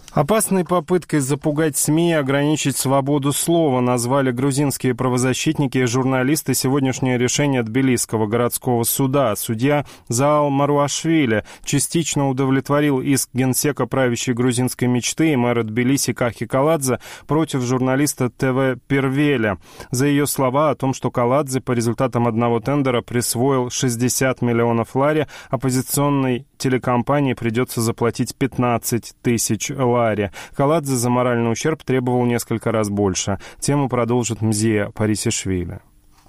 Опасной попыткой запугать СМИ и ограничить свободу слова назвали грузинские правозащитники и журналисты сегодняшнее решение Тбилисского городского суда. Судья Заал Маруашвили частично удовлетворил иск генсека правящей грузинской мечты и мэра Тбилиси Кахи Каладзе против журналиста ТВ Первеля за ее слова о том, что Каладзе по результатам одного тендера присвоил 60 миллионов лари, оппозиционной телекомпании придется заплатить 15 тысяч лари. Каладзе за моральный ущерб требовал несколько раз больше. Тему продолжит Мзия Парисишвили.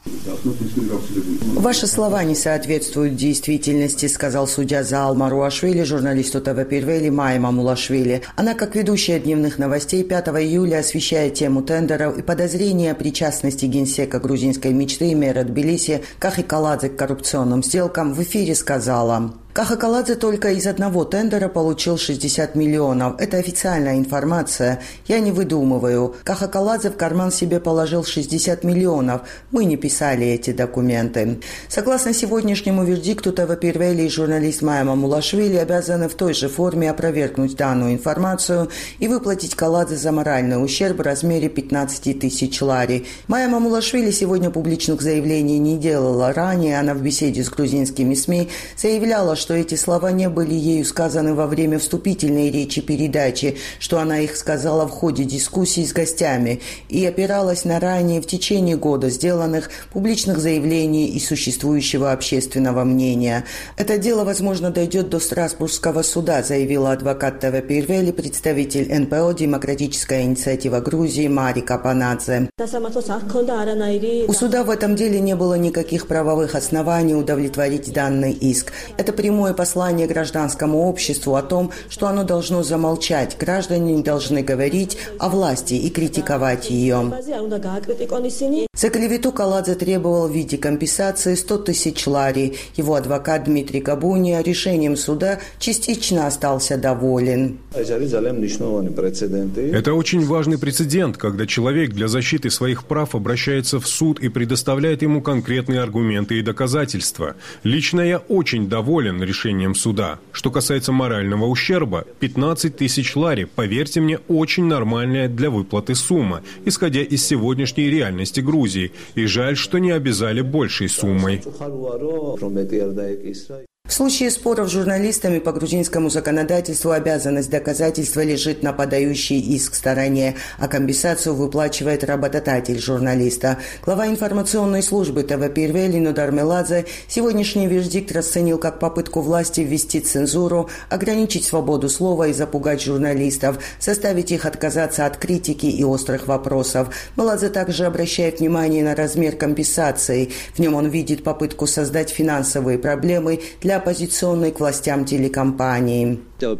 Ваши слова не соответствуют действительности, сказал судья Заал Маруашвили журналисту ТВ Первели Майе Мамулашвили. Она, как ведущая дневных новостей, 5 июля освещая тему тендеров и подозрения о причастности генсека грузинской мечты и мэра Тбилиси Кахи Каладзе к коррупционным сделкам, в эфире сказала: Каха Каладзе только из одного тендера получил 60 миллионов. Это официальная информация. Я не выдумываю. Каха Каладзе в карман себе положил 60 миллионов. Мы не писали эти документы. Согласно сегодняшнему вердикту, ТВ Первели и журналист Майя Мамулашвили обязаны в той же форме опровергнуть данную информацию и выплатить Каладзе за моральный ущерб в размере 15 тысяч лари. Майя Мамулашвили сегодня публичных заявлений не делала. Ранее она в беседе с грузинскими СМИ заявляла, что эти слова не были ею сказаны во время вступительной речи передачи, что она их сказала в ходе дискуссий с гостями и опиралась на ранее в течение года сделанных публичных заявлений и существующего общественного мнения. Это дело, возможно, дойдет до Страсбургского суда, заявила адвокат ТВ Первели, представитель НПО «Демократическая инициатива Грузии» Мари Капанадзе. У суда в этом деле не было никаких правовых оснований удовлетворить данный иск. Это прямое послание гражданскому обществу о том, что оно должно замолчать. Граждане не должны говорить о власти и критиковать ее. За клевету Каладзе требовал в виде компенсации 100 тысяч лари. Его адвокат Дмитрий Габуния решением суда частично остался доволен. Это очень важный прецедент, когда человек для защиты своих прав обращается в суд и предоставляет ему конкретные аргументы и доказательства. Лично я очень доволен решением суда. Что касается морального ущерба, 15 тысяч лари, поверьте мне, очень нормальная для выплаты сумма, исходя из сегодняшней реальности Грузии. И жаль, что не обязали большей суммой. В случае споров с журналистами по грузинскому законодательству обязанность доказательства лежит на подающей иск стороне, а компенсацию выплачивает работодатель журналиста. Глава информационной службы ТВ Первели Нудар Меладзе сегодняшний вердикт расценил как попытку власти ввести цензуру, ограничить свободу слова и запугать журналистов, заставить их отказаться от критики и острых вопросов. Меладзе также обращает внимание на размер компенсации. В нем он видит попытку создать финансовые проблемы для оппозиционной к властям телекомпании. ТВ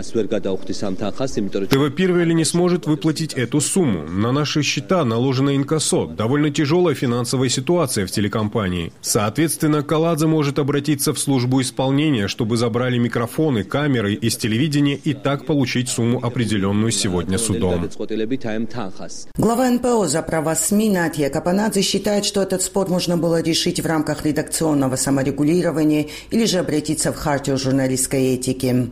Первели не сможет выплатить эту сумму. На наши счета наложено инкассо. Довольно тяжелая финансовая ситуация в телекомпании. Соответственно, Каладзе может обратиться в службу исполнения, чтобы забрали микрофоны, камеры из телевидения и так получить сумму, определенную сегодня судом. Глава НПО за права СМИ Натья Капанадзе считает, что этот спор можно было решить в рамках редакционного саморегулирования или же обратиться в хартию журналистской этики.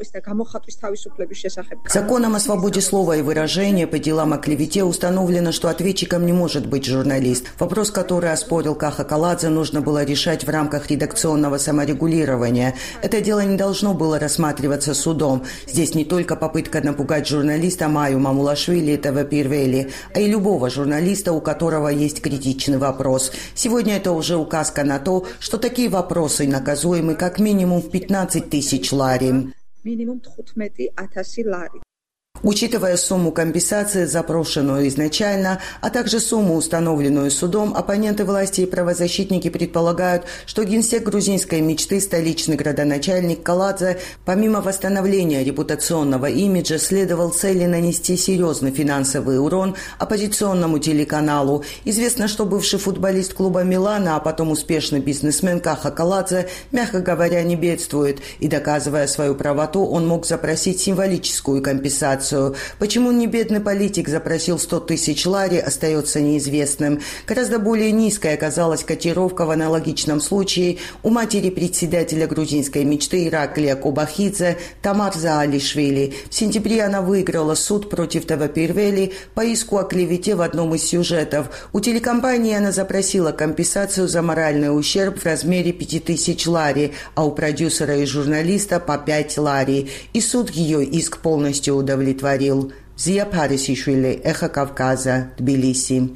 Законом о свободе слова и выражения по делам о клевете установлено, что ответчиком не может быть журналист. Вопрос, который оспорил Каха Каладзе, нужно было решать в рамках редакционного саморегулирования. Это дело не должно было рассматриваться судом. Здесь не только попытка напугать журналиста Майю Мамулашвили и ТВ Первели, а и любого журналиста, у которого есть критичный вопрос. Сегодня это уже указка на то, что такие вопросы наказуемы как минимум в 15 тысяч лари. Минимум 15,000 лари. Учитывая сумму компенсации, запрошенную изначально, а также сумму, установленную судом, оппоненты власти и правозащитники предполагают, что генсек грузинской мечты, столичный градоначальник Каладзе, помимо восстановления репутационного имиджа, следовал цели нанести серьезный финансовый урон оппозиционному телеканалу. Известно, что бывший футболист клуба Милана, а потом успешный бизнесмен Каха Каладзе, мягко говоря, не бедствует, и, доказывая свою правоту, он мог запросить символическую компенсацию. компенсацию. Почему не бедный политик запросил 100 тысяч лари, остается неизвестным. Гораздо более низкой оказалась котировка в аналогичном случае у матери председателя грузинской мечты Ираклия Кобахидзе Тамар Заалишвили. В сентябре она выиграла суд против Тавапирвели по иску о клевете в одном из сюжетов. У телекомпании она запросила компенсацию за моральный ущерб в размере 5000 лари, а у продюсера и журналиста по 5 лари. И суд ее иск полностью удовлетворил. Зия Парисишвили, Эхо Кавказа, Тбилиси.